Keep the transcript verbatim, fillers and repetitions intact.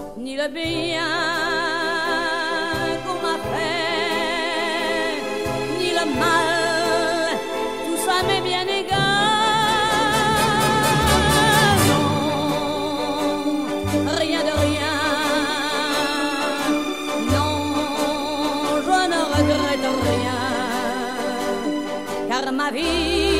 ni le bien qu'on m'a fait, ni le mal, tout ça m'est bien égal. Non, rien de rien, non, je ne regrette rien, car ma vie